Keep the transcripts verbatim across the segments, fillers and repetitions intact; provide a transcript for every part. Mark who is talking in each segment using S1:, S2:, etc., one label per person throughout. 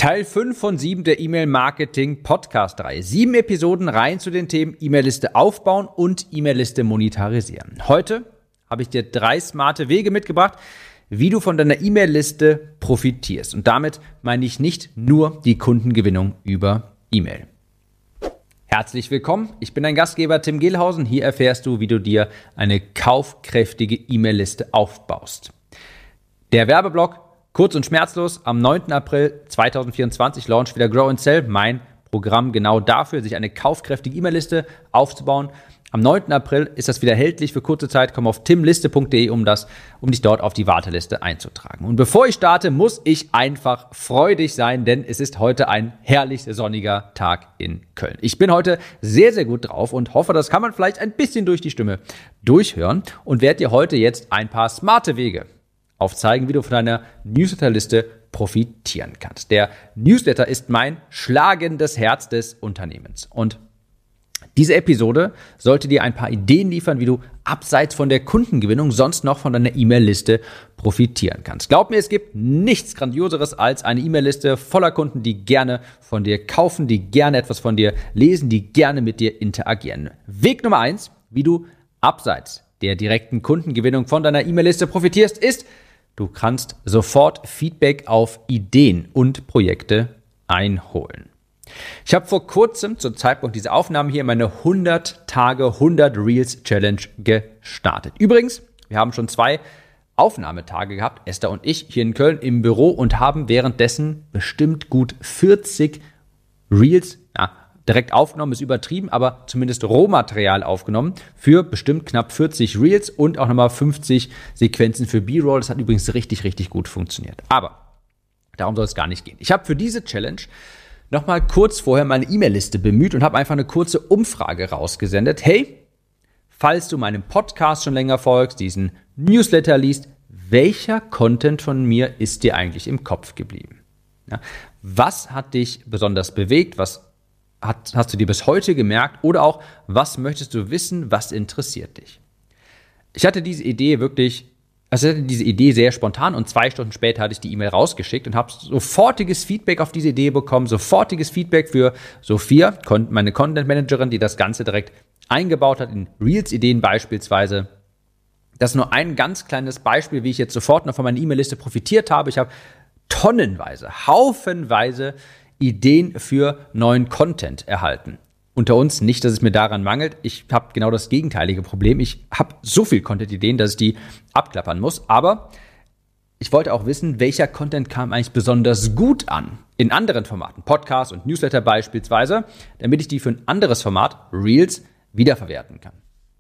S1: Teil fünf von sieben der E-Mail-Marketing-Podcast-Reihe. Sieben Episoden rein zu den Themen E-Mail-Liste aufbauen und E-Mail-Liste monetarisieren. Heute habe ich dir drei smarte Wege mitgebracht, wie du von deiner E-Mail-Liste profitierst. Und damit meine ich nicht nur die Kundengewinnung über E-Mail. Herzlich willkommen, ich bin dein Gastgeber Tim Gehlhausen. Hier erfährst du, wie du dir eine kaufkräftige E-Mail-Liste aufbaust. Der Werbeblock, kurz und schmerzlos, am neunten April zweitausendvierundzwanzig launcht wieder Grow and Sell, mein Programm genau dafür, sich eine kaufkräftige E-Mail-Liste aufzubauen. Am neunten April ist das wieder erhältlich für kurze Zeit. Komm auf timliste punkt de, um das, um dich dort auf die Warteliste einzutragen. Und bevor ich starte, muss ich einfach freudig sein, denn es ist heute ein herrlich sonniger Tag in Köln. Ich bin heute sehr, sehr gut drauf und hoffe, das kann man vielleicht ein bisschen durch die Stimme durchhören und werde dir heute jetzt ein paar smarte Wege aufzeigen, wie du von deiner Newsletterliste profitieren kannst. Der Newsletter ist mein schlagendes Herz des Unternehmens. Und diese Episode sollte dir ein paar Ideen liefern, wie du abseits von der Kundengewinnung sonst noch von deiner E-Mail-Liste profitieren kannst. Glaub mir, es gibt nichts Grandioseres als eine E-Mail-Liste voller Kunden, die gerne von dir kaufen, die gerne etwas von dir lesen, die gerne mit dir interagieren. Weg Nummer eins, wie du abseits der direkten Kundengewinnung von deiner E-Mail-Liste profitierst, ist, du kannst sofort Feedback auf Ideen und Projekte einholen. Ich habe vor kurzem, zum Zeitpunkt dieser Aufnahme hier, meine hundert Tage, hundert Reels Challenge gestartet. Übrigens, wir haben schon zwei Aufnahmetage gehabt, Esther und ich, hier in Köln im Büro und haben währenddessen bestimmt gut vierzig Reels, ja, direkt aufgenommen ist übertrieben, aber zumindest Rohmaterial aufgenommen für bestimmt knapp vierzig Reels und auch nochmal fünfzig Sequenzen für B-Roll. Das hat übrigens richtig, richtig gut funktioniert. Aber darum soll es gar nicht gehen. Ich habe für diese Challenge nochmal kurz vorher meine E-Mail-Liste bemüht und habe einfach eine kurze Umfrage rausgesendet. Hey, falls du meinem Podcast schon länger folgst, diesen Newsletter liest, welcher Content von mir ist dir eigentlich im Kopf geblieben? Ja, was hat dich besonders bewegt? Was hat, hast du dir bis heute gemerkt? Oder auch, was möchtest du wissen? Was interessiert dich? Ich hatte diese Idee wirklich Also ich hatte diese Idee sehr spontan und zwei Stunden später hatte ich die E-Mail rausgeschickt und habe sofortiges Feedback auf diese Idee bekommen, sofortiges Feedback für Sophia, meine Content Managerin, die das Ganze direkt eingebaut hat in Reels-Ideen beispielsweise. Das ist nur ein ganz kleines Beispiel, wie ich jetzt sofort noch von meiner E-Mail-Liste profitiert habe. Ich habe tonnenweise, haufenweise Ideen für neuen Content erhalten. Unter uns nicht, dass es mir daran mangelt. Ich habe genau das gegenteilige Problem. Ich habe so viel Content-Ideen, dass ich die abklappern muss. Aber ich wollte auch wissen, welcher Content kam eigentlich besonders gut an in anderen Formaten, Podcasts und Newsletter beispielsweise, damit ich die für ein anderes Format, Reels, wiederverwerten kann.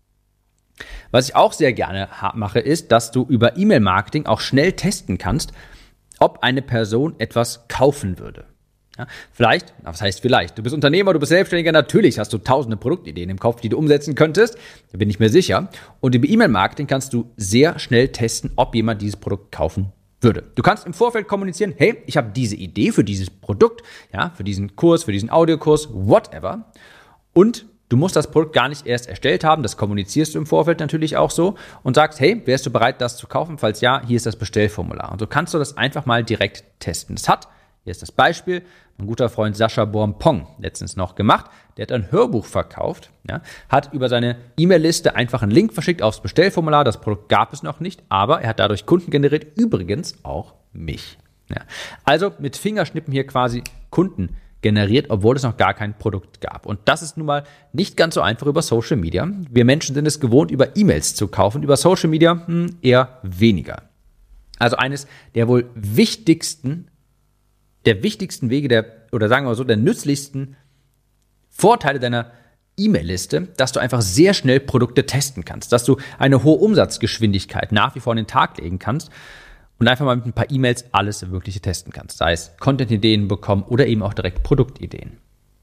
S1: Was ich auch sehr gerne mache, ist, dass du über E-Mail-Marketing auch schnell testen kannst, ob eine Person etwas kaufen würde. Ja, vielleicht, was heißt vielleicht? Du bist Unternehmer, du bist Selbstständiger, natürlich hast du tausende Produktideen im Kopf, die du umsetzen könntest, da bin ich mir sicher. Und über E-Mail-Marketing kannst du sehr schnell testen, ob jemand dieses Produkt kaufen würde. Du kannst im Vorfeld kommunizieren, hey, ich habe diese Idee für dieses Produkt, ja, für diesen Kurs, für diesen Audiokurs, whatever. Und du musst das Produkt gar nicht erst erstellt haben, das kommunizierst du im Vorfeld natürlich auch so und sagst, hey, wärst du bereit, das zu kaufen? Falls ja, hier ist das Bestellformular. Und so kannst du das einfach mal direkt testen. Das hat Hier ist das Beispiel, mein guter Freund Sascha Bormpong letztens noch gemacht. Der hat ein Hörbuch verkauft, ja, hat über seine E-Mail-Liste einfach einen Link verschickt aufs Bestellformular. Das Produkt gab es noch nicht, aber er hat dadurch Kunden generiert, übrigens auch mich. Ja. Also mit Fingerschnippen hier quasi Kunden generiert, obwohl es noch gar kein Produkt gab. Und das ist nun mal nicht ganz so einfach über Social Media. Wir Menschen sind es gewohnt, über E-Mails zu kaufen, über Social Media hm, eher weniger. Also eines der wohl wichtigsten der wichtigsten Wege, der, oder sagen wir so, der nützlichsten Vorteile deiner E-Mail-Liste, dass du einfach sehr schnell Produkte testen kannst, dass du eine hohe Umsatzgeschwindigkeit nach wie vor an den Tag legen kannst und einfach mal mit ein paar E-Mails alles Mögliche testen kannst, sei es Content-Ideen bekommen oder eben auch direkt Produktideen.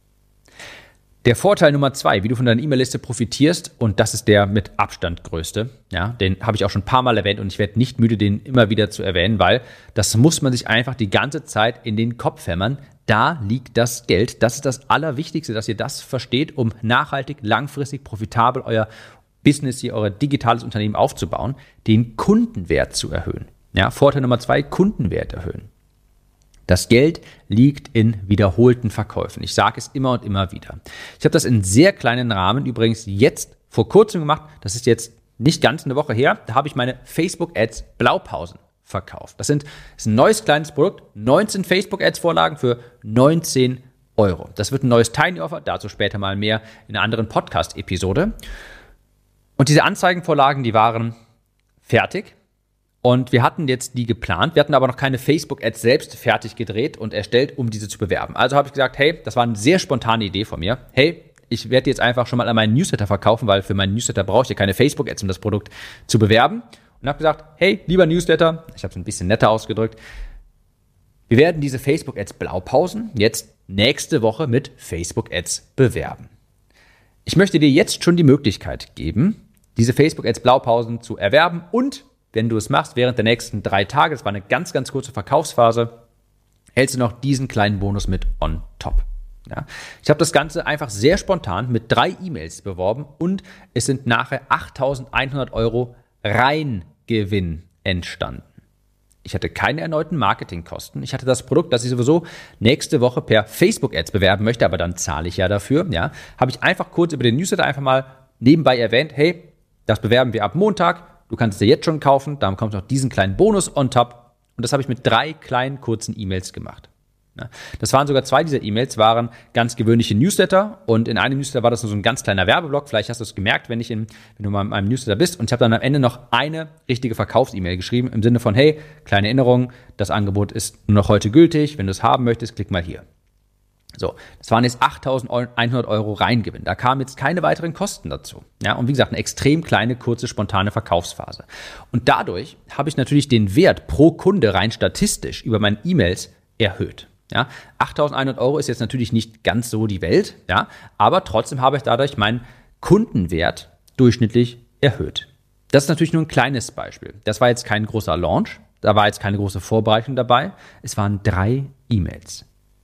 S1: Der Vorteil Nummer zwei, wie du von deiner E-Mail-Liste profitierst, und das ist der mit Abstand größte, ja, den habe ich auch schon ein paar Mal erwähnt und ich werde nicht müde, den immer wieder zu erwähnen, weil das muss man sich einfach die ganze Zeit in den Kopf hämmern. Da liegt das Geld. Das ist das Allerwichtigste, dass ihr das versteht, um nachhaltig, langfristig, profitabel euer Business hier, euer digitales Unternehmen aufzubauen, den Kundenwert zu erhöhen. Ja, Vorteil Nummer zwei, Kundenwert erhöhen. Das Geld liegt in wiederholten Verkäufen. Ich sage es immer und immer wieder. Ich habe das in sehr kleinen Rahmen übrigens jetzt vor kurzem gemacht. Das ist jetzt nicht ganz eine Woche her. Da habe ich meine Facebook-Ads Blaupausen verkauft. Das sind das ist ein neues kleines Produkt. neunzehn Facebook-Ads-Vorlagen für neunzehn Euro. Das wird ein neues Tiny Offer. Dazu später mal mehr in einer anderen Podcast-Episode. Und diese Anzeigenvorlagen, die waren fertig. Und wir hatten jetzt die geplant, wir hatten aber noch keine Facebook-Ads selbst fertig gedreht und erstellt, um diese zu bewerben. Also habe ich gesagt, hey, das war eine sehr spontane Idee von mir. Hey, ich werde jetzt einfach schon mal an meinen Newsletter verkaufen, weil für meinen Newsletter brauche ich ja keine Facebook-Ads, um das Produkt zu bewerben. Und habe gesagt, hey, lieber Newsletter, ich habe es ein bisschen netter ausgedrückt, wir werden diese Facebook-Ads Blaupausen jetzt nächste Woche mit Facebook-Ads bewerben. Ich möchte dir jetzt schon die Möglichkeit geben, diese Facebook-Ads Blaupausen zu erwerben und wenn du es machst, während der nächsten drei Tage, das war eine ganz, ganz kurze Verkaufsphase, hältst du noch diesen kleinen Bonus mit on top. Ja. Ich habe das Ganze einfach sehr spontan mit drei E-Mails beworben und es sind nachher achttausendeinhundert Euro Reingewinn entstanden. Ich hatte keine erneuten Marketingkosten. Ich hatte das Produkt, das ich sowieso nächste Woche per Facebook-Ads bewerben möchte, aber dann zahle ich ja dafür. Ja. Habe ich einfach kurz über den Newsletter einfach mal nebenbei erwähnt, hey, das bewerben wir ab Montag. Du kannst es dir jetzt schon kaufen, dann kommt noch diesen kleinen Bonus on top. Und das habe ich mit drei kleinen, kurzen E-Mails gemacht. Ja, das waren sogar zwei dieser E-Mails, waren ganz gewöhnliche Newsletter. Und in einem Newsletter war das nur so ein ganz kleiner Werbeblock. Vielleicht hast du es gemerkt, wenn, ich in, wenn du mal in meinem Newsletter bist. Und ich habe dann am Ende noch eine richtige Verkaufs-E-Mail geschrieben, im Sinne von, hey, kleine Erinnerung, das Angebot ist nur noch heute gültig. Wenn du es haben möchtest, klick mal hier. So, das waren jetzt achttausendeinhundert Euro Reingewinn. Da kamen jetzt keine weiteren Kosten dazu. Ja, und wie gesagt, eine extrem kleine, kurze, spontane Verkaufsphase. Und dadurch habe ich natürlich den Wert pro Kunde rein statistisch über meine E-Mails erhöht. Ja, achttausendeinhundert Euro ist jetzt natürlich nicht ganz so die Welt, ja, aber trotzdem habe ich dadurch meinen Kundenwert durchschnittlich erhöht. Das ist natürlich nur ein kleines Beispiel. Das war jetzt kein großer Launch, da war jetzt keine große Vorbereitung dabei. Es waren drei E-Mails.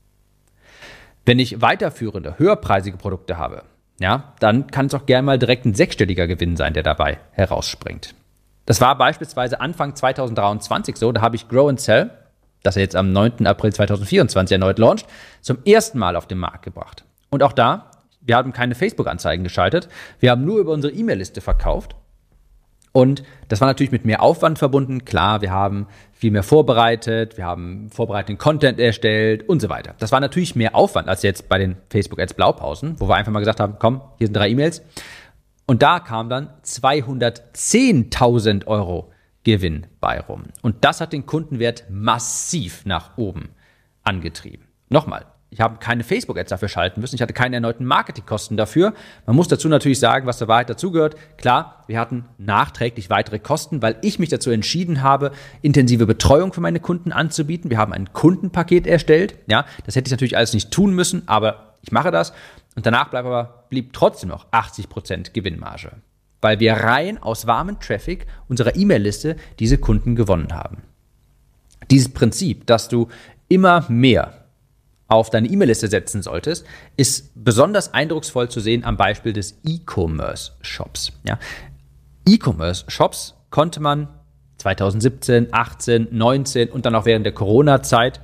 S1: Wenn ich weiterführende, höherpreisige Produkte habe, ja, dann kann es auch gerne mal direkt ein sechsstelliger Gewinn sein, der dabei herausspringt. Das war beispielsweise Anfang zweitausenddreiundzwanzig so, da habe ich Grow and Sell, das er jetzt am neunten April zweitausendvierundzwanzig erneut launcht, zum ersten Mal auf den Markt gebracht. Und auch da, wir haben keine Facebook-Anzeigen geschaltet, wir haben nur über unsere E-Mail-Liste verkauft. Und das war natürlich mit mehr Aufwand verbunden. Klar, wir haben viel mehr vorbereitet, wir haben vorbereitenden Content erstellt und so weiter. Das war natürlich mehr Aufwand als jetzt bei den Facebook-Ads Blaupausen, wo wir einfach mal gesagt haben, komm, hier sind drei E-Mails. Und da kam dann zweihundertzehntausend Euro Gewinn bei rum. Und das hat den Kundenwert massiv nach oben angetrieben. Nochmal. Ich habe keine Facebook-Ads dafür schalten müssen. Ich hatte keine erneuten Marketingkosten dafür. Man muss dazu natürlich sagen, was der Wahrheit dazugehört. Klar, wir hatten nachträglich weitere Kosten, weil ich mich dazu entschieden habe, intensive Betreuung für meine Kunden anzubieten. Wir haben ein Kundenpaket erstellt. Ja, das hätte ich natürlich alles nicht tun müssen, aber ich mache das. Und danach blieb aber blieb trotzdem noch achtzig Prozent Gewinnmarge, weil wir rein aus warmem Traffic unserer E-Mail-Liste diese Kunden gewonnen haben. Dieses Prinzip, dass du immer mehr auf deine E-Mail-Liste setzen solltest, ist besonders eindrucksvoll zu sehen am Beispiel des E-Commerce-Shops. Ja. E-Commerce-Shops konnte man zweitausendsiebzehn, achtzehn, neunzehn und dann auch während der Corona-Zeit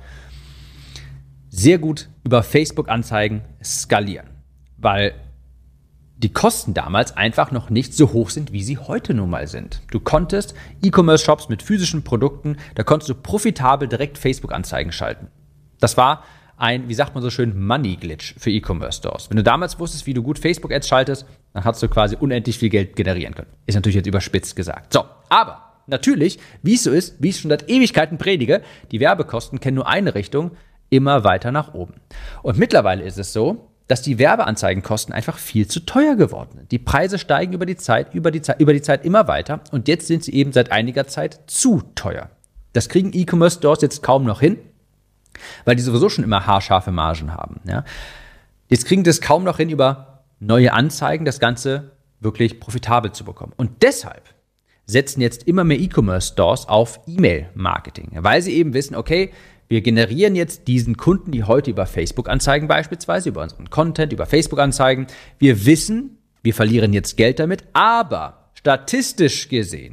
S1: sehr gut über Facebook-Anzeigen skalieren, weil die Kosten damals einfach noch nicht so hoch sind, wie sie heute nun mal sind. Du konntest E-Commerce-Shops mit physischen Produkten, da konntest du profitabel direkt Facebook-Anzeigen schalten. Das war ein, wie sagt man so schön, Money-Glitch für E-Commerce-Stores. Wenn du damals wusstest, wie du gut Facebook-Ads schaltest, dann hast du quasi unendlich viel Geld generieren können. Ist natürlich jetzt überspitzt gesagt. So, aber natürlich, wie es so ist, wie ich schon seit Ewigkeiten predige, die Werbekosten kennen nur eine Richtung, immer weiter nach oben. Und mittlerweile ist es so, dass die Werbeanzeigenkosten einfach viel zu teuer geworden sind. Die Preise steigen über die Zeit, über die Zeit, über die Zeit immer weiter und jetzt sind sie eben seit einiger Zeit zu teuer. Das kriegen E-Commerce-Stores jetzt kaum noch hin, weil die sowieso schon immer haarscharfe Margen haben. Ja. Jetzt kriegen die es kaum noch hin, über neue Anzeigen das Ganze wirklich profitabel zu bekommen. Und deshalb setzen jetzt immer mehr E-Commerce-Stores auf E-Mail-Marketing, weil sie eben wissen, okay, wir generieren jetzt diesen Kunden, die heute über Facebook-Anzeigen beispielsweise, über unseren Content, über Facebook-Anzeigen. Wir wissen, wir verlieren jetzt Geld damit, aber statistisch gesehen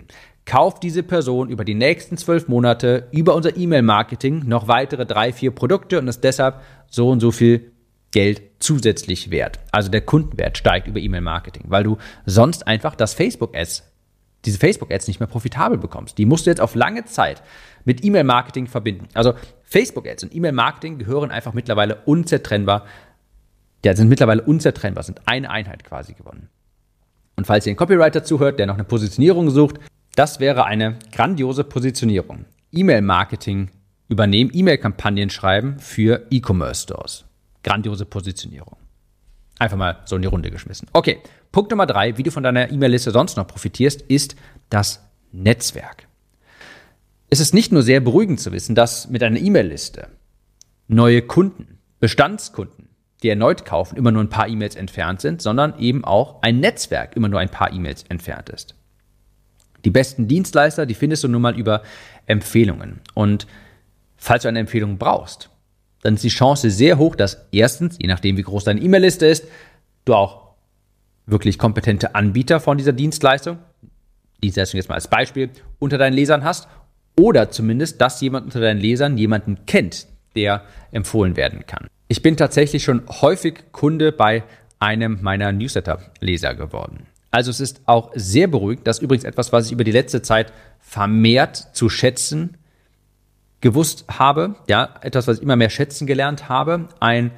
S1: kauft diese Person über die nächsten zwölf Monate über unser E-Mail-Marketing noch weitere drei, vier Produkte und ist deshalb so und so viel Geld zusätzlich wert. Also der Kundenwert steigt über E-Mail-Marketing, weil du sonst einfach das Facebook-Ads, diese Facebook-Ads nicht mehr profitabel bekommst. Die musst du jetzt auf lange Zeit mit E-Mail-Marketing verbinden. Also Facebook-Ads und E-Mail-Marketing gehören einfach mittlerweile unzertrennbar, ja, sind mittlerweile unzertrennbar, sind eine Einheit quasi geworden. Und falls ihr einen Copywriter zuhört, der noch eine Positionierung sucht, das wäre eine grandiose Positionierung. E-Mail-Marketing übernehmen, E-Mail-Kampagnen schreiben für E-Commerce-Stores. Grandiose Positionierung. Einfach mal so in die Runde geschmissen. Okay, Punkt Nummer drei, wie du von deiner E-Mail-Liste sonst noch profitierst, ist das Netzwerk. Es ist nicht nur sehr beruhigend zu wissen, dass mit einer E-Mail-Liste neue Kunden, Bestandskunden, die erneut kaufen, immer nur ein paar E-Mails entfernt sind, sondern eben auch ein Netzwerk immer nur ein paar E-Mails entfernt ist. Die besten Dienstleister, die findest du nun mal über Empfehlungen. Und falls du eine Empfehlung brauchst, dann ist die Chance sehr hoch, dass erstens, je nachdem wie groß deine E-Mail-Liste ist, du auch wirklich kompetente Anbieter von dieser Dienstleistung, Dienstleistung jetzt mal als Beispiel, unter deinen Lesern hast oder zumindest, dass jemand unter deinen Lesern jemanden kennt, der empfohlen werden kann. Ich bin tatsächlich schon häufig Kunde bei einem meiner Newsletter-Leser geworden. Also es ist auch sehr beruhigend, das ist übrigens etwas, was ich über die letzte Zeit vermehrt zu schätzen gewusst habe, ja, etwas, was ich immer mehr schätzen gelernt habe, ein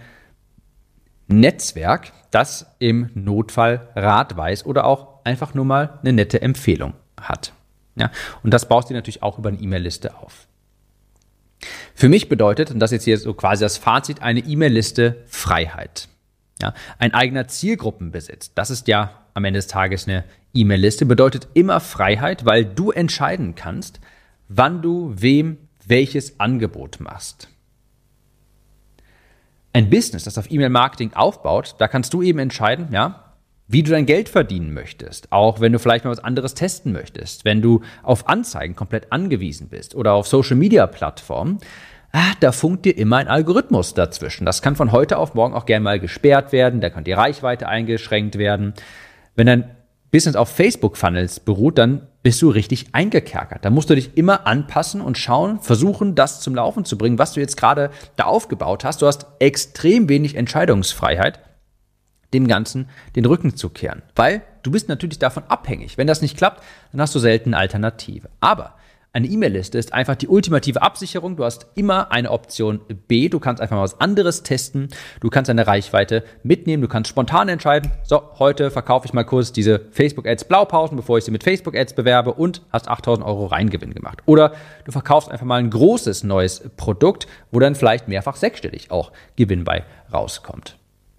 S1: Netzwerk, das im Notfall Rat weiß oder auch einfach nur mal eine nette Empfehlung hat. Ja, und das baust du natürlich auch über eine E-Mail-Liste auf. Für mich bedeutet, und das ist jetzt hier so quasi das Fazit, eine E-Mail-Liste Freiheit. Ja, ein eigener Zielgruppenbesitz, das ist ja am Ende des Tages eine E-Mail-Liste, bedeutet immer Freiheit, weil du entscheiden kannst, wann du wem welches Angebot machst. Ein Business, das auf E-Mail-Marketing aufbaut, da kannst du eben entscheiden, ja, wie du dein Geld verdienen möchtest, auch wenn du vielleicht mal was anderes testen möchtest, wenn du auf Anzeigen komplett angewiesen bist oder auf Social-Media-Plattformen, ah, da funkt dir immer ein Algorithmus dazwischen. Das kann von heute auf morgen auch gerne mal gesperrt werden, da kann die Reichweite eingeschränkt werden. Wenn dein Business auf Facebook-Funnels beruht, dann bist du richtig eingekerkert. Da musst du dich immer anpassen und schauen, versuchen, das zum Laufen zu bringen, was du jetzt gerade da aufgebaut hast. Du hast extrem wenig Entscheidungsfreiheit, dem Ganzen den Rücken zu kehren. Weil du bist natürlich davon abhängig. Wenn das nicht klappt, dann hast du selten eine Alternative. Aber eine E-Mail-Liste ist einfach die ultimative Absicherung. Du hast immer eine Option B. Du kannst einfach mal was anderes testen. Du kannst deine Reichweite mitnehmen. Du kannst spontan entscheiden, so, heute verkaufe ich mal kurz diese Facebook-Ads Blaupausen, bevor ich sie mit Facebook-Ads bewerbe und hast achttausend Euro Reingewinn gemacht. Oder du verkaufst einfach mal ein großes neues Produkt, wo dann vielleicht mehrfach sechsstellig auch Gewinn bei rauskommt.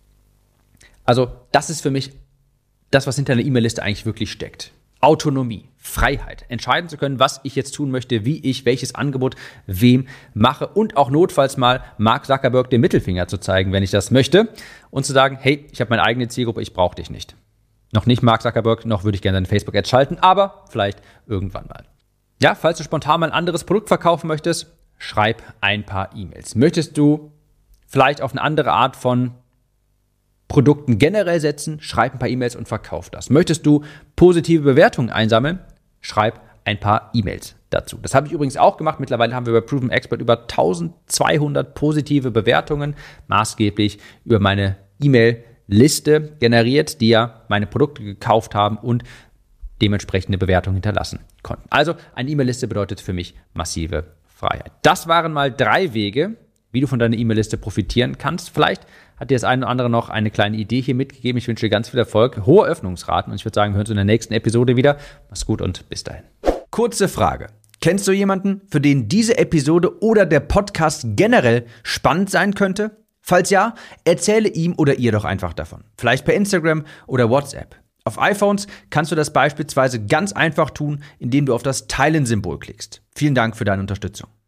S1: Also das ist für mich das, was hinter einer E-Mail-Liste eigentlich wirklich steckt. Autonomie, Freiheit, entscheiden zu können, was ich jetzt tun möchte, wie ich welches Angebot wem mache und auch notfalls mal Mark Zuckerberg den Mittelfinger zu zeigen, wenn ich das möchte und zu sagen, hey, ich habe meine eigene Zielgruppe, ich brauche dich nicht. Noch nicht Mark Zuckerberg, noch würde ich gerne deine Facebook-Ads schalten, aber vielleicht irgendwann mal. Ja, falls du spontan mal ein anderes Produkt verkaufen möchtest, schreib ein paar E-Mails. Möchtest du vielleicht auf eine andere Art von Produkten generell setzen, schreib ein paar E-Mails und verkauf das. Möchtest du positive Bewertungen einsammeln, schreib ein paar E-Mails dazu. Das habe ich übrigens auch gemacht. Mittlerweile haben wir bei Proven Expert über eintausendzweihundert positive Bewertungen, maßgeblich über meine E-Mail-Liste generiert, die ja meine Produkte gekauft haben und dementsprechende Bewertungen hinterlassen konnten. Also eine E-Mail-Liste bedeutet für mich massive Freiheit. Das waren mal drei Wege, wie du von deiner E-Mail-Liste profitieren kannst. Vielleicht hat dir das eine oder andere noch eine kleine Idee hier mitgegeben. Ich wünsche dir ganz viel Erfolg, hohe Öffnungsraten und ich würde sagen, wir hören uns in der nächsten Episode wieder. Mach's gut und bis dahin.
S2: Kurze Frage. Kennst du jemanden, für den diese Episode oder der Podcast generell spannend sein könnte? Falls ja, erzähle ihm oder ihr doch einfach davon. Vielleicht per Instagram oder WhatsApp. Auf iPhones kannst du das beispielsweise ganz einfach tun, indem du auf das Teilen-Symbol klickst. Vielen Dank für deine Unterstützung.